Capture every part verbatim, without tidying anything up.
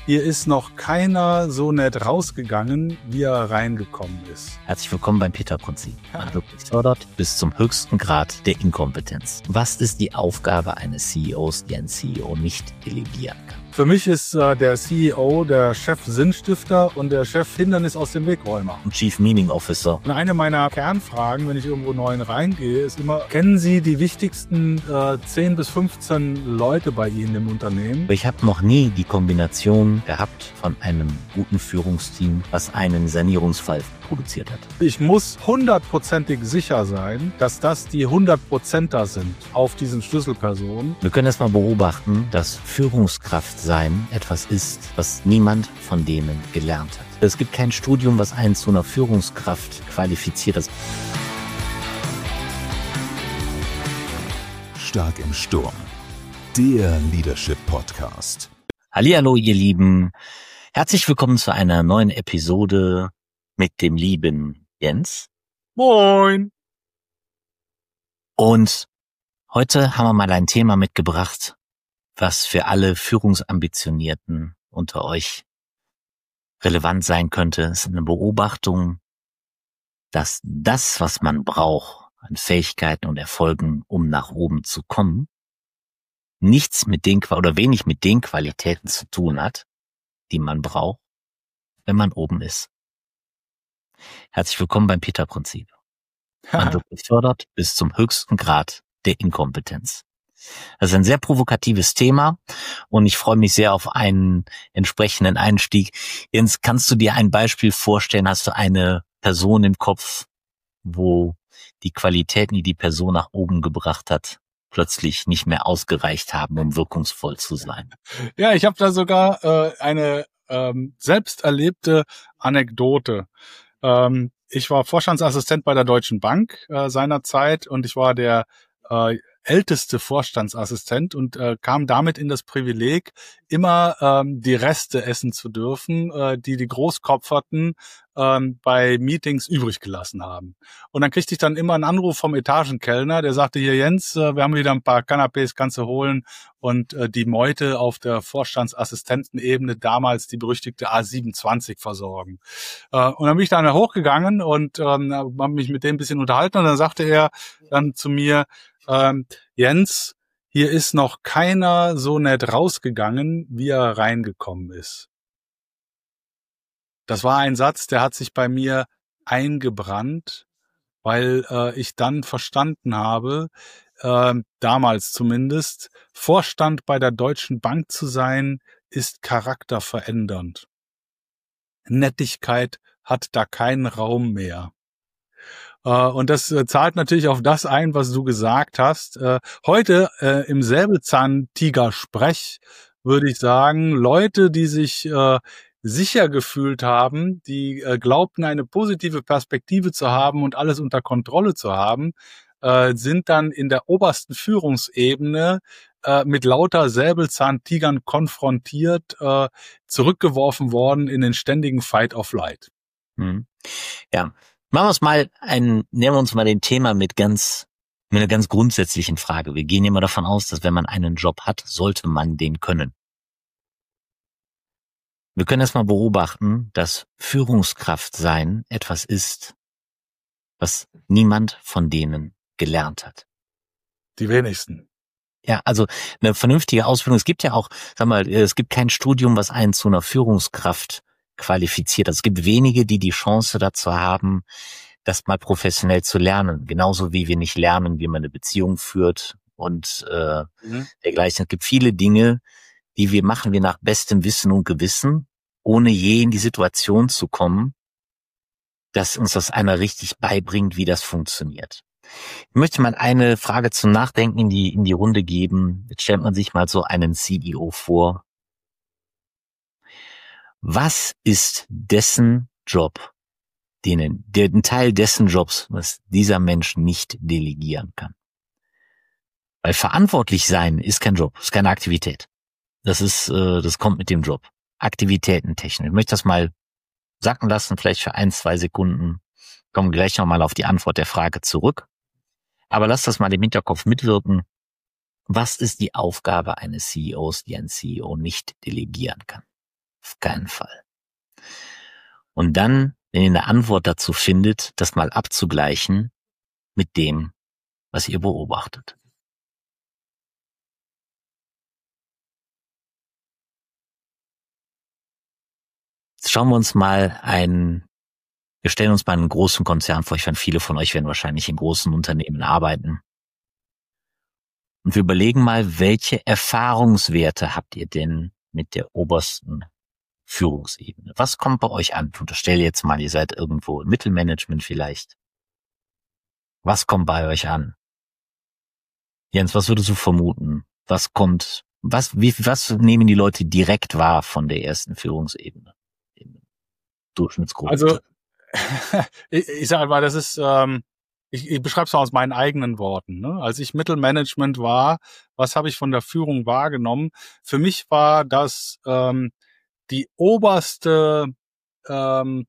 Hier ist noch keiner so nett rausgegangen, wie er reingekommen ist. Herzlich willkommen beim Peter-Prinzip. Man wird gefördert bis zum höchsten Grad der Inkompetenz. Was ist die Aufgabe eines C E Os, die ein C E O nicht delegieren kann? Für mich ist äh, der C E O der Chef-Sinnstifter und der Chef-Hindernis aus dem Wegräumer. Und Chief Meaning Officer. Und eine meiner Kernfragen, wenn ich irgendwo neu reingehe, ist immer, kennen Sie die wichtigsten äh, zehn bis fünfzehn Leute bei Ihnen im Unternehmen? Ich habe noch nie die Kombination gehabt von einem guten Führungsteam, was einen Sanierungsfall produziert hat. Ich muss hundertprozentig sicher sein, dass das die hundertprozenter sind auf diesen Schlüsselpersonen. Wir können erstmal beobachten, dass Führungskraft sein etwas ist, was niemand von denen gelernt hat. Es gibt kein Studium, was einen zu einer Führungskraft qualifiziert. Stark im Sturm. Der Leadership Podcast. Hallihallo, ihr Lieben. Herzlich willkommen zu einer neuen Episode mit dem lieben Jens. Moin! Und heute haben wir mal ein Thema mitgebracht, was für alle Führungsambitionierten unter euch relevant sein könnte. Es ist eine Beobachtung, dass das, was man braucht an Fähigkeiten und Erfolgen, um nach oben zu kommen, nichts mit den oder wenig mit den Qualitäten zu tun hat, die man braucht, wenn man oben ist. Herzlich willkommen beim Peter-Prinzip. Man wird gefördert bis zum höchsten Grad der Inkompetenz. Das ist ein sehr provokatives Thema und ich freue mich sehr auf einen entsprechenden Einstieg. Jens, kannst du dir ein Beispiel vorstellen? Hast du eine Person im Kopf, wo die Qualitäten, die die Person nach oben gebracht hat, plötzlich nicht mehr ausgereicht haben, um wirkungsvoll zu sein? Ja, ich habe da sogar äh, eine ähm, selbst erlebte Anekdote. Ähm, ich war Vorstandsassistent bei der Deutschen Bank äh, seinerzeit und ich war der äh, älteste Vorstandsassistent und äh, kam damit in das Privileg, immer ähm, die Reste essen zu dürfen, äh, die die Großkopferten ähm, bei Meetings übrig gelassen haben. Und dann kriegte ich dann immer einen Anruf vom Etagenkellner, der sagte, hier Jens, äh, wir haben wieder ein paar Canapés, kannst du holen und äh, die Meute auf der Vorstandsassistentenebene, damals die berüchtigte A siebenundzwanzig, versorgen. Äh, und dann bin ich dann hochgegangen und ähm, habe mich mit dem ein bisschen unterhalten und dann sagte er dann zu mir, ähm, Jens, hier ist noch keiner so nett rausgegangen, wie er reingekommen ist. Das war ein Satz, der hat sich bei mir eingebrannt, weil äh, ich dann verstanden habe, äh, damals zumindest, Vorstand bei der Deutschen Bank zu sein, ist charakterverändernd. Nettigkeit hat da keinen Raum mehr. Und das zahlt natürlich auf das ein, was du gesagt hast. Heute äh, im Säbelzahntiger-Sprech würde ich sagen, Leute, die sich äh, sicher gefühlt haben, die äh, glaubten, eine positive Perspektive zu haben und alles unter Kontrolle zu haben, äh, sind dann in der obersten Führungsebene äh, mit lauter Säbelzahntigern konfrontiert, äh, zurückgeworfen worden in den ständigen Fight of Light. Hm. Ja. Machen wir uns mal ein, nehmen wir uns mal den Thema mit ganz, mit einer ganz grundsätzlichen Frage. Wir gehen immer davon aus, dass wenn man einen Job hat, sollte man den können. Wir können erstmal beobachten, dass Führungskraft sein etwas ist, was niemand von denen gelernt hat. Die wenigsten. Ja, also eine vernünftige Ausbildung. Es gibt ja auch, sag mal, es gibt kein Studium, was einen zu einer Führungskraft qualifiziert. Also es gibt wenige, die die Chance dazu haben, das mal professionell zu lernen. Genauso wie wir nicht lernen, wie man eine Beziehung führt und äh, mhm. dergleichen. Es gibt viele Dinge, die wir machen wir nach bestem Wissen und Gewissen, ohne je in die Situation zu kommen, dass uns das einer richtig beibringt, wie das funktioniert. Ich möchte mal eine Frage zum Nachdenken in die, in die Runde geben. Jetzt stellt man sich mal so einen C E O vor. Was ist dessen Job, den, den Teil dessen Jobs, was dieser Mensch nicht delegieren kann? Weil verantwortlich sein ist kein Job, ist keine Aktivität. Das ist, äh, das kommt mit dem Job. Aktivitätentechnik. Ich möchte das mal sacken lassen, vielleicht für ein, zwei Sekunden. Kommen gleich nochmal auf die Antwort der Frage zurück. Aber lasst das mal im Hinterkopf mitwirken. Was ist die Aufgabe eines C E Os, die ein C E O nicht delegieren kann? keinen Fall. Und dann, wenn ihr eine Antwort dazu findet, das mal abzugleichen mit dem, was ihr beobachtet. Jetzt schauen wir uns mal einen, wir stellen uns mal einen großen Konzern vor. Ich meine, viele von euch werden wahrscheinlich in großen Unternehmen arbeiten. Und wir überlegen mal, welche Erfahrungswerte habt ihr denn mit der obersten Führungsebene? Was kommt bei euch an? Ich unterstelle jetzt mal, ihr seid irgendwo im Mittelmanagement vielleicht. Was kommt bei euch an? Jens, was würdest du vermuten? Was kommt, was, wie, was nehmen die Leute direkt wahr von der ersten Führungsebene? Durchschnittsgruppe. Also, ich, ich sage mal, das ist, ähm, ich, ich beschreibe es mal aus meinen eigenen Worten. Ne? Als ich Mittelmanagement war, was habe ich von der Führung wahrgenommen? Für mich war das ähm, die oberste, ähm,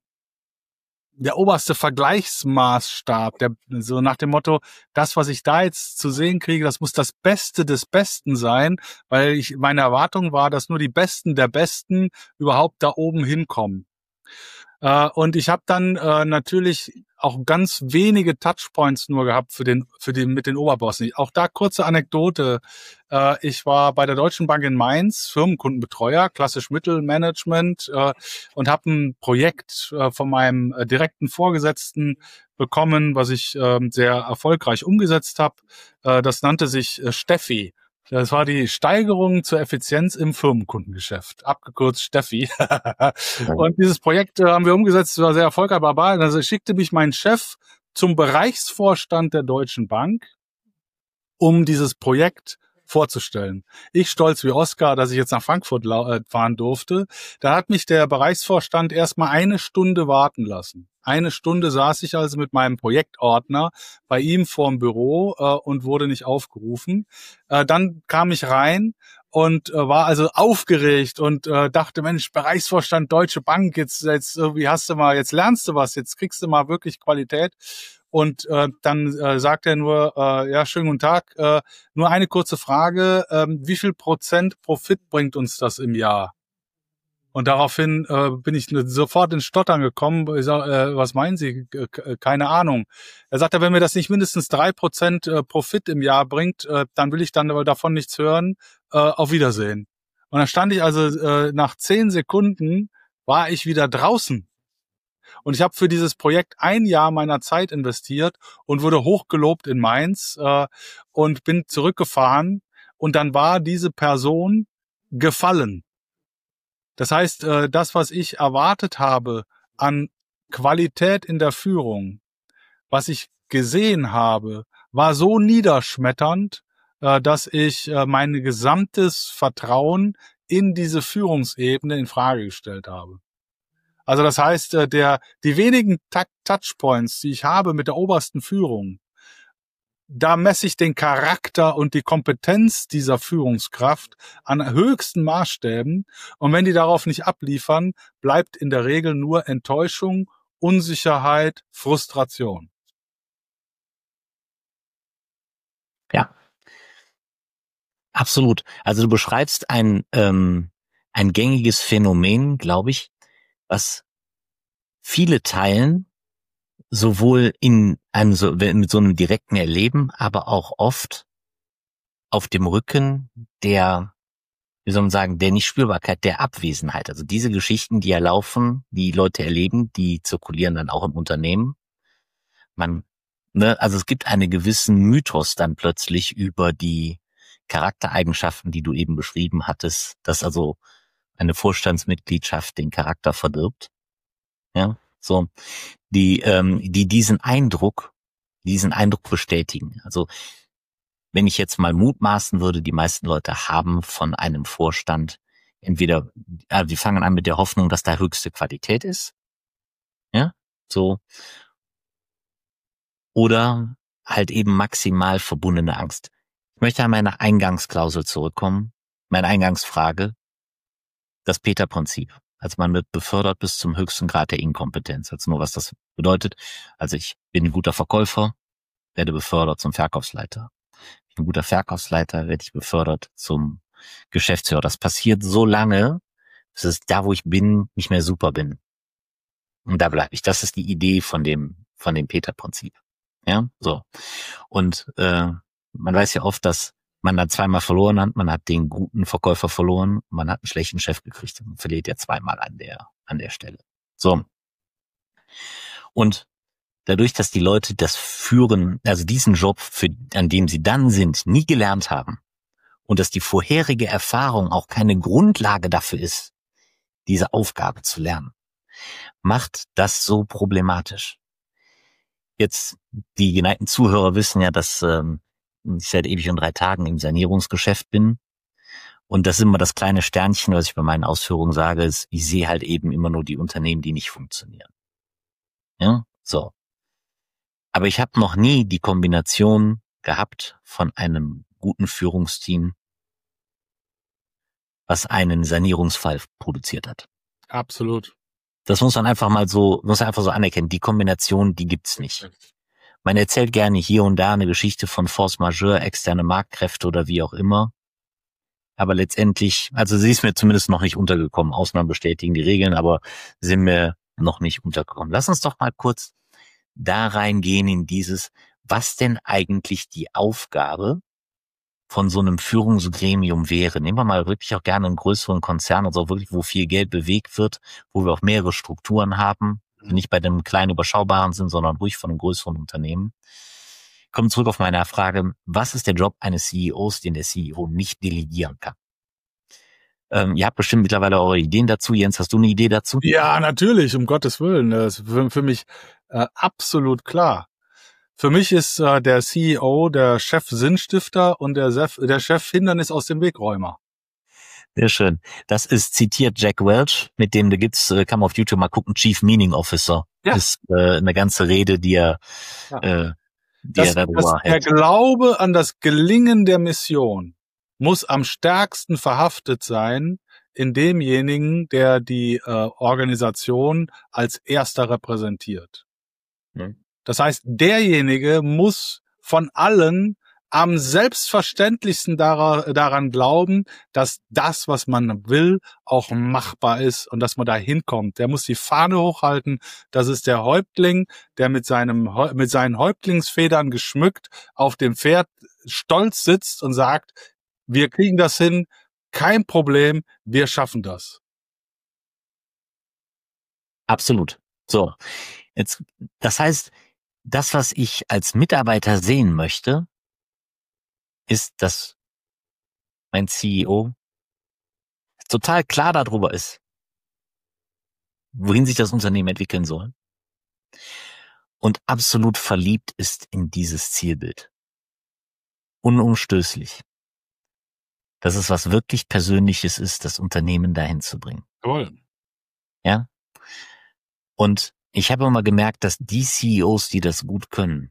der oberste Vergleichsmaßstab, der so nach dem Motto, das, was ich da jetzt zu sehen kriege, das muss das Beste des Besten sein, weil ich meine Erwartung war, dass nur die Besten der Besten überhaupt da oben hinkommen. Äh, und ich habe dann äh, natürlich auch ganz wenige Touchpoints nur gehabt für den, für den mit den Oberbossen. Auch da kurze Anekdote. Äh, ich war bei der Deutschen Bank in Mainz, Firmenkundenbetreuer, klassisch Mittelmanagement, äh, und habe ein Projekt äh, von meinem äh, direkten Vorgesetzten bekommen, was ich äh, sehr erfolgreich umgesetzt habe. Äh, das nannte sich äh, Steffi. Das war die Steigerung zur Effizienz im Firmenkundengeschäft, abgekürzt Steffi. Und dieses Projekt äh, haben wir umgesetzt, war sehr erfolgreich. Also schickte mich mein Chef zum Bereichsvorstand der Deutschen Bank, um dieses Projekt vorzustellen. Ich stolz wie Oskar, dass ich jetzt nach Frankfurt fahren durfte. Da hat mich der Bereichsvorstand erstmal eine Stunde warten lassen. Eine Stunde saß ich also mit meinem Projektordner bei ihm vorm Büro äh, und wurde nicht aufgerufen. Äh, dann kam ich rein und äh, war also aufgeregt und äh, dachte, Mensch, Bereichsvorstand Deutsche Bank, jetzt jetzt irgendwie hast du mal, jetzt lernst du was, jetzt kriegst du mal wirklich Qualität. Und äh, dann äh, sagt er nur, äh, ja, schönen guten Tag, äh, nur eine kurze Frage, äh, wie viel Prozent Profit bringt uns das im Jahr? Und daraufhin äh, bin ich sofort ins Stottern gekommen. Ich sag, äh, was meinen Sie? Keine Ahnung. Er sagt, wenn mir das nicht mindestens drei Prozent äh, Profit im Jahr bringt, äh, dann will ich dann aber davon nichts hören. Äh, auf Wiedersehen. Und dann stand ich also äh, nach zehn Sekunden war ich wieder draußen. Und ich habe für dieses Projekt ein Jahr meiner Zeit investiert und wurde hochgelobt in Mainz äh, und bin zurückgefahren. Und dann war diese Person gefallen. Das heißt, äh, das, was ich erwartet habe an Qualität in der Führung, was ich gesehen habe, war so niederschmetternd, äh, dass ich äh, mein gesamtes Vertrauen in diese Führungsebene in Frage gestellt habe. Also das heißt, äh, der die wenigen Touchpoints, die ich habe mit der obersten Führung, da messe ich den Charakter und die Kompetenz dieser Führungskraft an höchsten Maßstäben. Und wenn die darauf nicht abliefern, bleibt in der Regel nur Enttäuschung, Unsicherheit, Frustration. Ja, absolut. Also du beschreibst ein ähm, ein gängiges Phänomen, glaube ich, was viele teilen, sowohl in einem so, mit so einem direkten Erleben, aber auch oft auf dem Rücken der, wie soll man sagen, der Nichtspürbarkeit, der Abwesenheit. Also diese Geschichten, die ja laufen, die Leute erleben, die zirkulieren dann auch im Unternehmen. Man, ne, also es gibt einen gewissen Mythos dann plötzlich über die Charaktereigenschaften, die du eben beschrieben hattest, dass also eine Vorstandsmitgliedschaft den Charakter verdirbt. Ja, so, die, ähm, die diesen Eindruck, diesen Eindruck bestätigen. Also, wenn ich jetzt mal mutmaßen würde, die meisten Leute haben von einem Vorstand entweder, äh, die fangen an mit der Hoffnung, dass da höchste Qualität ist. Ja, so. Oder halt eben maximal verbundene Angst. Ich möchte an meine Eingangsklausel zurückkommen, meine Eingangsfrage, das Peter-Prinzip. Also man wird befördert bis zum höchsten Grad der Inkompetenz. Also nur was das bedeutet. Also ich bin ein guter Verkäufer, werde befördert zum Verkaufsleiter. Ich bin ein guter Verkaufsleiter, werde ich befördert zum Geschäftsführer. Das passiert so lange, dass es da, wo ich bin, nicht mehr super bin. Und da bleibe ich. Das ist die Idee von dem, von dem Peter-Prinzip. Ja, so. Und äh, man weiß ja oft, dass man dann zweimal verloren hat. Man hat den guten Verkäufer verloren, man hat einen schlechten Chef gekriegt und verliert ja zweimal an der an der Stelle. So. Und dadurch, dass die Leute das Führen, also diesen Job, für, an dem sie dann sind, nie gelernt haben und dass die vorherige Erfahrung auch keine Grundlage dafür ist, diese Aufgabe zu lernen, macht das so problematisch. Jetzt, die geneigten Zuhörer wissen ja, dass ähm, ich seit ewig und drei Tagen im Sanierungsgeschäft bin. Und das ist immer das kleine Sternchen, was ich bei meinen Ausführungen sage, ist, ich sehe halt eben immer nur die Unternehmen, die nicht funktionieren. Ja, so. Aber ich habe noch nie die Kombination gehabt von einem guten Führungsteam, was einen Sanierungsfall produziert hat. Absolut. Das muss man einfach mal so, muss man einfach so anerkennen. Die Kombination, die gibt's nicht. Man erzählt gerne hier und da eine Geschichte von Force Majeure, externe Marktkräfte oder wie auch immer. Aber letztendlich, also sie ist mir zumindest noch nicht untergekommen. Ausnahmen bestätigen die Regeln, aber sind mir noch nicht untergekommen. Lass uns doch mal kurz da reingehen in dieses, was denn eigentlich die Aufgabe von so einem Führungsgremium wäre. Nehmen wir mal wirklich auch gerne einen größeren Konzern, also wirklich, wo viel Geld bewegt wird, wo wir auch mehrere Strukturen haben, die nicht bei dem kleinen überschaubaren sind, sondern ruhig von einem größeren Unternehmen. Kommen zurück auf meine Frage, was ist der Job eines C E Os, den der C E O nicht delegieren kann? Ähm, ihr habt bestimmt mittlerweile eure Ideen dazu. Jens, hast du eine Idee dazu? Ja, natürlich, um Gottes Willen. Das ist für, für mich äh, absolut klar. Für mich ist äh, der C E O der Chef Sinnstifter und der Chef, der Chef Hindernis aus dem Wegräumer. Sehr schön. Das ist zitiert Jack Welch, mit dem da gibt's, kann man auf YouTube mal gucken, Chief Meaning Officer. Ja. Ist äh, eine ganze Rede, die er, ja. äh, die das, er darüber das, Der Glaube an das Gelingen der Mission muss am stärksten verhaftet sein in demjenigen, der die äh, Organisation als erster repräsentiert. Hm. Das heißt, derjenige muss von allen am selbstverständlichsten daran, daran glauben, dass das, was man will, auch machbar ist und dass man da hinkommt. Der muss die Fahne hochhalten. Das ist der Häuptling, der mit seinem mit seinen Häuptlingsfedern geschmückt auf dem Pferd stolz sitzt und sagt, wir kriegen das hin, kein Problem, wir schaffen das. Absolut. So, jetzt, das heißt, das, was ich als Mitarbeiter sehen möchte, ist, dass mein C E O total klar darüber ist, wohin sich das Unternehmen entwickeln soll und absolut verliebt ist in dieses Zielbild. Unumstößlich. Dass es was wirklich Persönliches ist, das Unternehmen dahin zu bringen. Toll. Ja? Und ich habe immer gemerkt, dass die C E Os, die das gut können,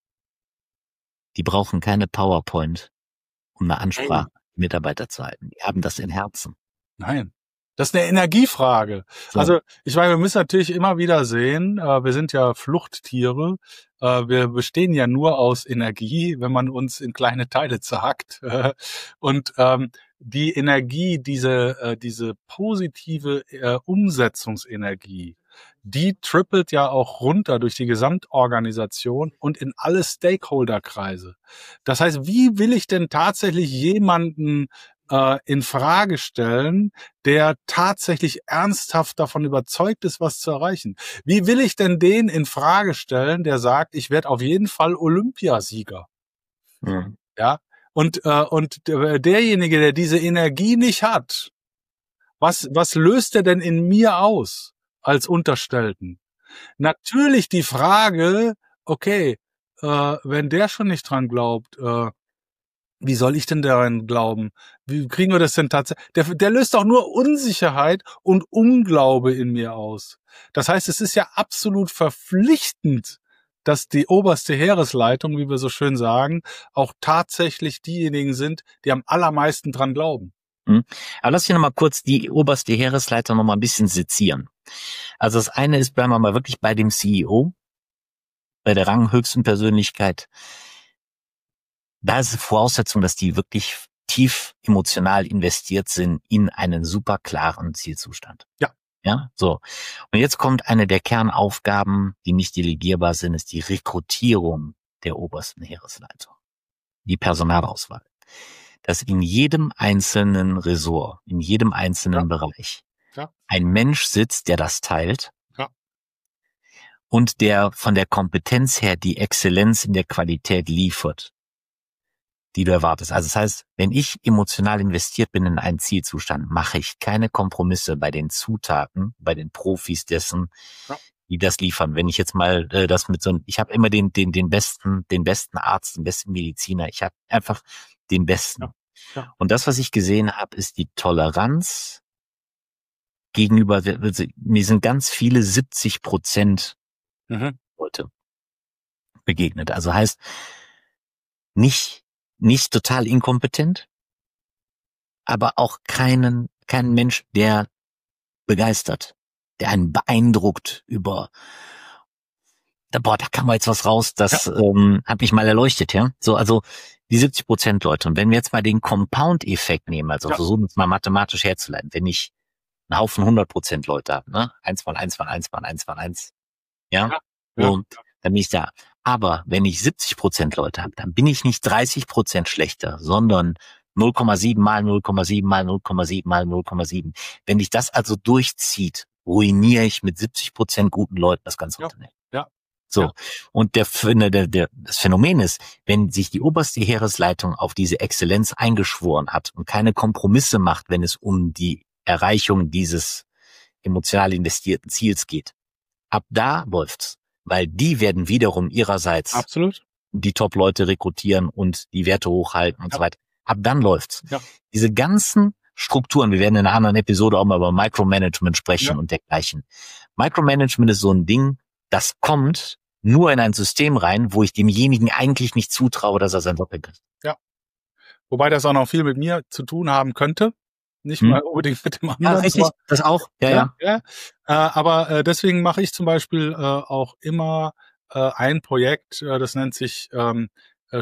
die brauchen keine PowerPoint, um eine Ansprache Nein. Mitarbeiter zu halten. Die haben das im Herzen. Nein. Das ist eine Energiefrage. So. Also ich meine, wir müssen natürlich immer wieder sehen, äh, wir sind ja Fluchttiere, äh, wir bestehen ja nur aus Energie, wenn man uns in kleine Teile zerhackt. Und ähm, die Energie, diese äh, diese positive äh, Umsetzungsenergie, die trippelt ja auch runter durch die Gesamtorganisation und in alle Stakeholderkreise. Das heißt, wie will ich denn tatsächlich jemanden äh, in Frage stellen, der tatsächlich ernsthaft davon überzeugt ist, was zu erreichen? Wie will ich denn den in Frage stellen, der sagt, ich werde auf jeden Fall Olympiasieger? Mhm. Ja, und äh, und derjenige, der diese Energie nicht hat, was was löst er denn in mir aus? Als Unterstellten. Natürlich die Frage, okay, äh, wenn der schon nicht dran glaubt, äh, wie soll ich denn daran glauben? Wie kriegen wir das denn tatsächlich? Der, der löst doch nur Unsicherheit und Unglaube in mir aus. Das heißt, es ist ja absolut verpflichtend, dass die oberste Heeresleitung, wie wir so schön sagen, auch tatsächlich diejenigen sind, die am allermeisten dran glauben. Aber lass mich noch mal kurz die oberste Heeresleiter noch mal ein bisschen sezieren. Also das eine ist, bleiben wir mal wirklich bei dem C E O, bei der ranghöchsten Persönlichkeit. Da ist die Voraussetzung, dass die wirklich tief emotional investiert sind in einen super klaren Zielzustand. Ja. Ja, so. Und jetzt kommt eine der Kernaufgaben, die nicht delegierbar sind, ist die Rekrutierung der obersten Heeresleitung. Die Personalauswahl. Dass in jedem einzelnen Ressort, in jedem einzelnen Ja. Bereich Ja. ein Mensch sitzt, der das teilt. Ja. Und der von der Kompetenz her die Exzellenz in der Qualität liefert, die du erwartest. Also das heißt, wenn ich emotional investiert bin in einen Zielzustand, mache ich keine Kompromisse bei den Zutaten, bei den Profis dessen, Ja. die das liefern. Wenn ich jetzt mal äh, das mit so einem, ich habe immer den den den besten den besten Arzt, den besten Mediziner. Ich habe einfach den besten. Ja. Ja. Und das, was ich gesehen habe, ist die Toleranz gegenüber. Mir sind ganz viele siebzig Prozent Mhm. Leute begegnet. Also heißt nicht nicht total inkompetent, aber auch keinen keinen Mensch, der begeistert, der einen beeindruckt über, da, boah, da kam mal jetzt was raus, das ja. ähm, hat mich mal erleuchtet, ja. So, also die siebzig Prozent Leute. Und wenn wir jetzt mal den Compound-Effekt nehmen, also ja. versuchen es mal mathematisch herzuleiten, wenn ich einen Haufen hundert Prozent Leute habe, ne, eins mal eins mal eins mal eins mal eins, ja, ja. ja. Und dann bin ich da. Aber wenn ich siebzig Prozent Leute habe, dann bin ich nicht dreißig Prozent schlechter, sondern null Komma sieben mal null Komma sieben mal null Komma sieben mal null Komma sieben. Wenn dich das also durchzieht, ruiniere ich mit siebzig Prozent guten Leuten das ganze ja. Unternehmen. Ja. So. Ja. Und der, der, der, das Phänomen ist, wenn sich die oberste Heeresleitung auf diese Exzellenz eingeschworen hat und keine Kompromisse macht, wenn es um die Erreichung dieses emotional investierten Ziels geht, ab da läuft's. Weil die werden wiederum ihrerseits Absolut. die Top-Leute rekrutieren und die Werte hochhalten und ja. so weiter. Ab dann läuft's. Ja. Diese ganzen Strukturen, wir werden in einer anderen Episode auch mal über Micromanagement sprechen ja. und dergleichen. Micromanagement ist so ein Ding, das kommt nur in ein System rein, wo ich demjenigen eigentlich nicht zutraue, dass er sein Job hinkriegt. Ja. Wobei das auch noch viel mit mir zu tun haben könnte. Nicht hm. mal unbedingt mit dem anderen. Ja, richtig, aber, das auch. Ja, ja. ja. ja. Äh, aber äh, deswegen mache ich zum Beispiel äh, auch immer äh, ein Projekt, äh, das nennt sich ähm, äh,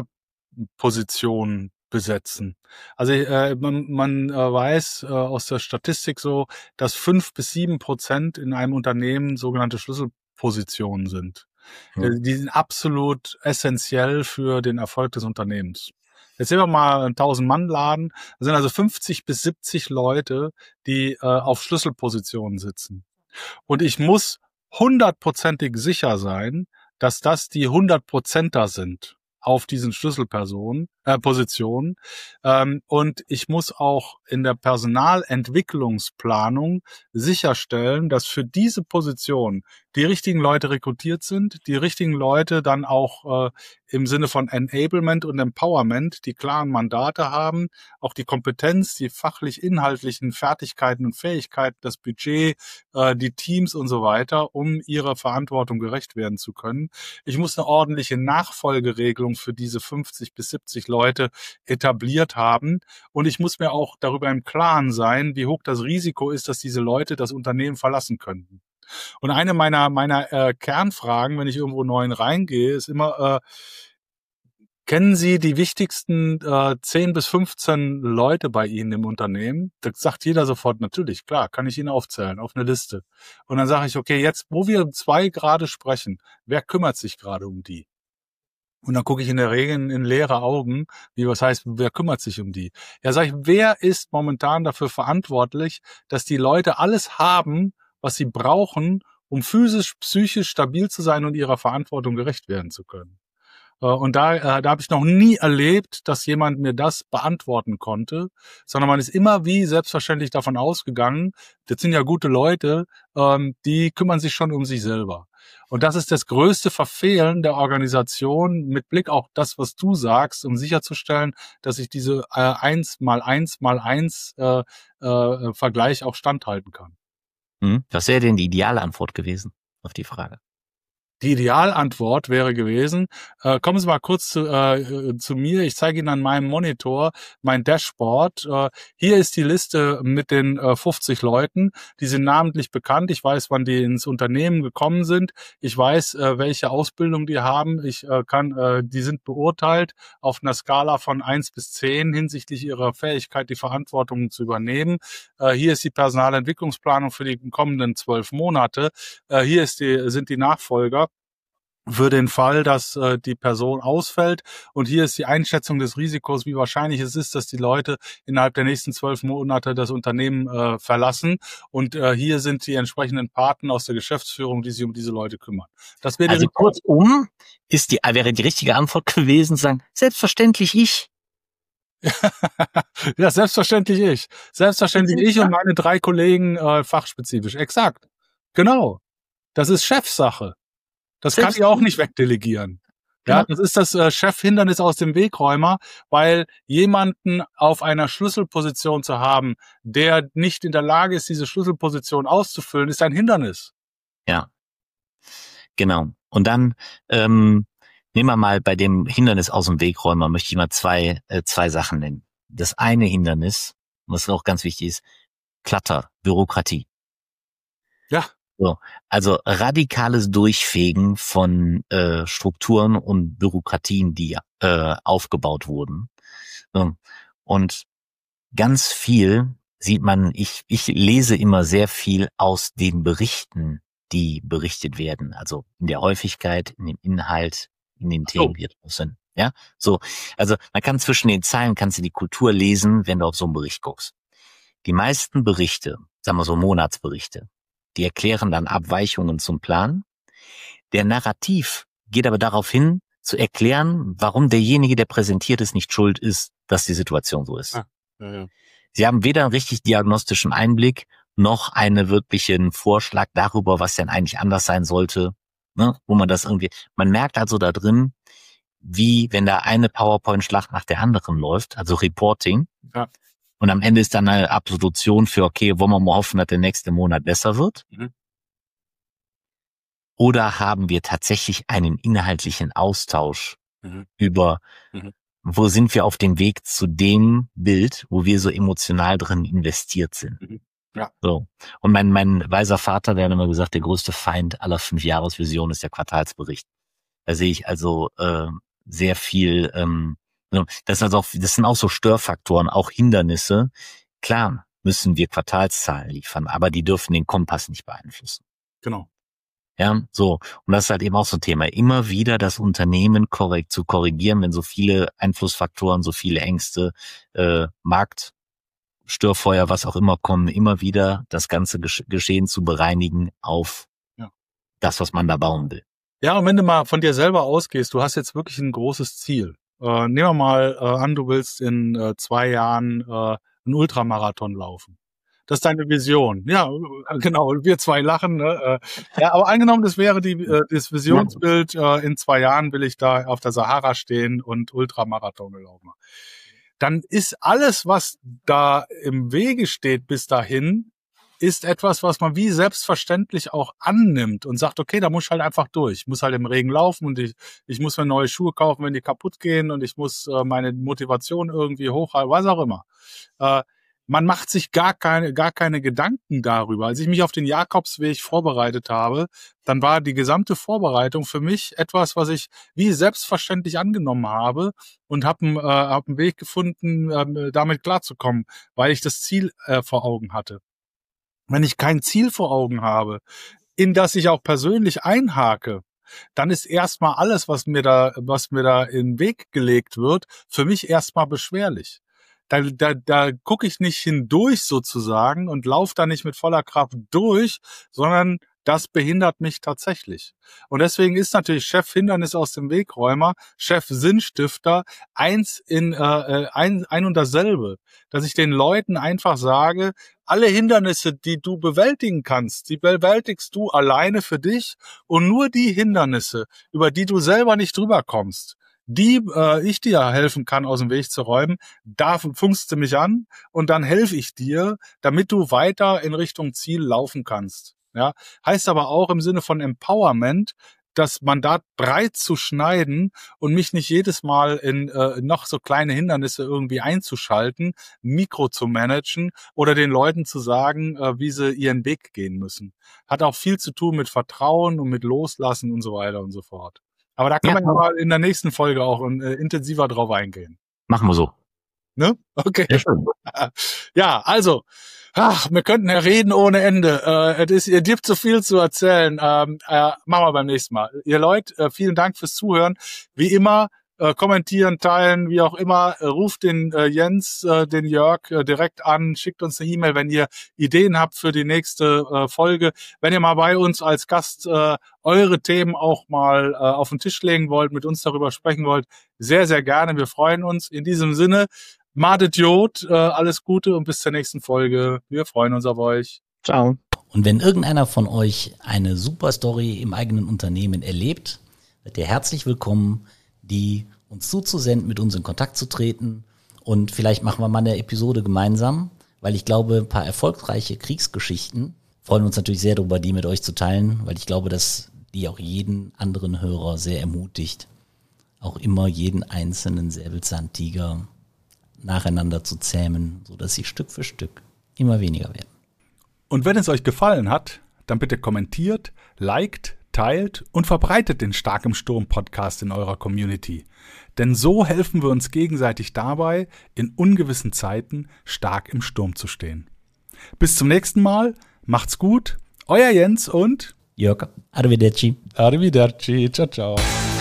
Schlüsselposition besetzen. Also äh, man, man äh, weiß äh, aus der Statistik so, dass fünf bis sieben Prozent in einem Unternehmen sogenannte Schlüsselpositionen sind. Hm. Äh, die sind absolut essentiell für den Erfolg des Unternehmens. Jetzt sehen wir mal einen tausend-Mann-Laden. Das sind also fünfzig bis siebzig Leute, die äh, auf Schlüsselpositionen sitzen. Und ich muss hundertprozentig sicher sein, dass das die hundertprozenter sind auf diesen Schlüsselpersonen, äh, Positionen. Ähm, und ich muss auch in der Personalentwicklungsplanung sicherstellen, dass für diese Position die richtigen Leute rekrutiert sind, die richtigen Leute dann auch äh, im Sinne von Enablement und Empowerment die klaren Mandate haben, auch die Kompetenz, die fachlich-inhaltlichen Fertigkeiten und Fähigkeiten, das Budget, äh, die Teams und so weiter, um ihrer Verantwortung gerecht werden zu können. Ich muss eine ordentliche Nachfolgeregelung für diese fünfzig bis siebzig Leute etabliert haben und ich muss mir auch darüber im Klaren sein, wie hoch das Risiko ist, dass diese Leute das Unternehmen verlassen könnten. Und eine meiner meiner äh, Kernfragen, wenn ich irgendwo neu reingehe, ist immer, äh, kennen Sie die wichtigsten äh, zehn bis fünfzehn Leute bei Ihnen im Unternehmen? Da sagt jeder sofort, natürlich, klar, kann ich Ihnen aufzählen, auf eine Liste. Und dann sage ich, okay, jetzt, wo wir zwei gerade sprechen, wer kümmert sich gerade um die? Und dann gucke ich in der Regel in, in leere Augen, wie was heißt, wer kümmert sich um die? Ja, sage ich, wer ist momentan dafür verantwortlich, dass die Leute alles haben, was sie brauchen, um physisch, psychisch stabil zu sein und ihrer Verantwortung gerecht werden zu können? Und da, äh, da habe ich noch nie erlebt, dass jemand mir das beantworten konnte, sondern man ist immer wie selbstverständlich davon ausgegangen, das sind ja gute Leute, ähm, die kümmern sich schon um sich selber. Und das ist das größte Verfehlen der Organisation mit Blick auf das, was du sagst, um sicherzustellen, dass ich diese äh, eins mal eins mal eins äh, äh, Vergleich auch standhalten kann. Hm. Was wäre denn die ideale Antwort gewesen auf die Frage? Die Idealantwort wäre gewesen, äh, kommen Sie mal kurz zu, äh, zu mir, ich zeige Ihnen an meinem Monitor mein Dashboard. Äh, hier ist die Liste mit den äh, fünfzig Leuten, die sind namentlich bekannt. Ich weiß, wann die ins Unternehmen gekommen sind. Ich weiß, äh, welche Ausbildung die haben. Ich äh, kann, äh, die sind beurteilt auf einer Skala von eins bis zehn hinsichtlich ihrer Fähigkeit, die Verantwortung zu übernehmen. Äh, hier ist die Personalentwicklungsplanung für die kommenden zwölf Monate. Äh, hier ist die, sind die Nachfolger für den Fall, dass äh, die Person ausfällt. Und hier ist die Einschätzung des Risikos, wie wahrscheinlich es ist, dass die Leute innerhalb der nächsten zwölf Monate das Unternehmen äh, verlassen. Und äh, hier sind die entsprechenden Paten aus der Geschäftsführung, die sich um diese Leute kümmern. Das wäre also kurzum ist die, wäre die richtige Antwort gewesen, zu sagen, selbstverständlich ich. Ja, selbstverständlich ich. Selbstverständlich ich und meine drei Kollegen äh, fachspezifisch. Exakt. Genau. Das ist Chefsache. Das kann ich auch nicht wegdelegieren. Ja, ja, das ist das äh, Chefhindernis aus dem Wegräumer, weil jemanden auf einer Schlüsselposition zu haben, der nicht in der Lage ist, diese Schlüsselposition auszufüllen, ist ein Hindernis. Ja, genau. Und dann ähm, nehmen wir mal bei dem Hindernis aus dem Wegräumer, möchte ich mal zwei äh, zwei Sachen nennen. Das eine Hindernis, was auch ganz wichtig ist, Klatter, Bürokratie. Ja. So, also radikales Durchfegen von äh, Strukturen und Bürokratien, die äh, aufgebaut wurden. So, und ganz viel sieht man, ich ich lese immer sehr viel aus den Berichten, die berichtet werden, also in der Häufigkeit, in dem Inhalt, in den Themen, die drauf sind. Ja, so, also man kann zwischen den Zeilen, kannst du die Kultur lesen, wenn du auf so einen Bericht guckst. Die meisten Berichte, sagen wir so Monatsberichte, die erklären dann Abweichungen zum Plan. Der Narrativ geht aber darauf hin, zu erklären, warum derjenige, der präsentiert ist, nicht schuld ist, dass die Situation so ist. Ah, ja, ja. Sie haben weder einen richtig diagnostischen Einblick, noch einen wirklichen Vorschlag darüber, was denn eigentlich anders sein sollte, ne, wo man das irgendwie, man merkt also da drin, wie wenn da eine PowerPoint-Schlacht nach der anderen läuft, also Reporting. Ja. Und am Ende ist dann eine Absolution für, okay, wollen wir mal hoffen, dass der nächste Monat besser wird? Mhm. Oder haben wir tatsächlich einen inhaltlichen Austausch mhm. über, mhm. wo sind wir auf dem Weg zu dem Bild, wo wir so emotional drin investiert sind? Mhm. Ja. So. Und mein, mein weiser Vater, der hat immer gesagt, der größte Feind aller Fünfjahresvision ist der Quartalsbericht. Da sehe ich also äh, sehr viel, ähm, das, ist also auch, das sind auch so Störfaktoren, auch Hindernisse. Klar müssen wir Quartalszahlen liefern, aber die dürfen den Kompass nicht beeinflussen. Genau. Ja, so. Und das ist halt eben auch so ein Thema. Immer wieder das Unternehmen korrekt zu korrigieren, wenn so viele Einflussfaktoren, so viele Ängste, äh, Markt, Störfeuer, was auch immer kommen, immer wieder das ganze Geschehen zu bereinigen auf ja. das, was man da bauen will. Ja, und wenn du mal von dir selber ausgehst, du hast jetzt wirklich ein großes Ziel. Äh, nehmen wir mal äh, an, du willst in äh, zwei Jahren äh, einen Ultramarathon laufen. Das ist deine Vision. Ja, genau. Wir zwei lachen. Ne? Ja, aber angenommen, das wäre die äh, das Visionsbild. Äh, in zwei Jahren will ich da auf der Sahara stehen und Ultramarathon laufen. Dann ist alles, was da im Wege steht bis dahin, ist etwas, was man wie selbstverständlich auch annimmt und sagt, okay, da muss ich halt einfach durch. Ich muss halt im Regen laufen und ich, ich muss mir neue Schuhe kaufen, wenn die kaputt gehen und ich muss äh, meine Motivation irgendwie hochhalten, was auch immer. Äh, man macht sich gar keine, gar keine Gedanken darüber. Als ich mich auf den Jakobsweg vorbereitet habe, dann war die gesamte Vorbereitung für mich etwas, was ich wie selbstverständlich angenommen habe und habe äh, hab einen Weg gefunden, äh, damit klarzukommen, weil ich das Ziel äh, vor Augen hatte. Wenn ich kein Ziel vor Augen habe, in das ich auch persönlich einhake, dann ist erstmal alles, was mir da, was mir da in den Weg gelegt wird, für mich erstmal beschwerlich. Da, da, da gucke ich nicht hindurch sozusagen und laufe da nicht mit voller Kraft durch, sondern das behindert mich tatsächlich. Und deswegen ist natürlich Chefhindernis aus dem Wegräumer, Chef-Sinnstifter eins in äh, ein, ein und dasselbe, dass ich den Leuten einfach sage, alle Hindernisse, die du bewältigen kannst, die bewältigst du alleine für dich und nur die Hindernisse, über die du selber nicht drüber kommst, die äh, ich dir helfen kann, aus dem Weg zu räumen, da funkst du mich an und dann helfe ich dir, damit du weiter in Richtung Ziel laufen kannst. Ja, heißt aber auch im Sinne von Empowerment, das Mandat breit zu schneiden und mich nicht jedes Mal in äh, noch so kleine Hindernisse irgendwie einzuschalten, Mikro zu managen oder den Leuten zu sagen, äh, wie sie ihren Weg gehen müssen. Hat auch viel zu tun mit Vertrauen und mit Loslassen und so weiter und so fort. Aber da kann ja, man ja mal in der nächsten Folge auch äh, intensiver drauf eingehen. Machen wir so. Ne? Okay. Ja, schön. Ja, also, ach, wir könnten ja reden ohne Ende. Äh, es ist, ihr gibt so viel zu erzählen. Ähm, äh, machen wir beim nächsten Mal. Ihr Leute, äh, vielen Dank fürs Zuhören. Wie immer, äh, kommentieren, teilen, wie auch immer. Äh, ruft den äh, Jens, äh, den Jörg äh, direkt an. Schickt uns eine E-Mail, wenn ihr Ideen habt für die nächste äh, Folge. Wenn ihr mal bei uns als Gast äh, eure Themen auch mal äh, auf den Tisch legen wollt, mit uns darüber sprechen wollt, sehr, sehr gerne. Wir freuen uns. In diesem Sinne, Madet Jod, äh, alles Gute und bis zur nächsten Folge. Wir freuen uns auf euch. Ciao. Und wenn irgendeiner von euch eine super Story im eigenen Unternehmen erlebt, seid ihr herzlich willkommen, die uns zuzusenden, mit uns in Kontakt zu treten. Und vielleicht machen wir mal eine Episode gemeinsam, weil ich glaube, ein paar erfolgreiche Kriegsgeschichten freuen uns natürlich sehr darüber, die mit euch zu teilen, weil ich glaube, dass die auch jeden anderen Hörer sehr ermutigt, auch immer jeden einzelnen Säbelzahntiger nacheinander zu zähmen, sodass sie Stück für Stück immer weniger werden. Und wenn es euch gefallen hat, dann bitte kommentiert, liked, teilt und verbreitet den Stark im Sturm Podcast in eurer Community. Denn so helfen wir uns gegenseitig dabei, in ungewissen Zeiten stark im Sturm zu stehen. Bis zum nächsten Mal, macht's gut, euer Jens und Jörg, arrivederci. Arrivederci, ciao, ciao.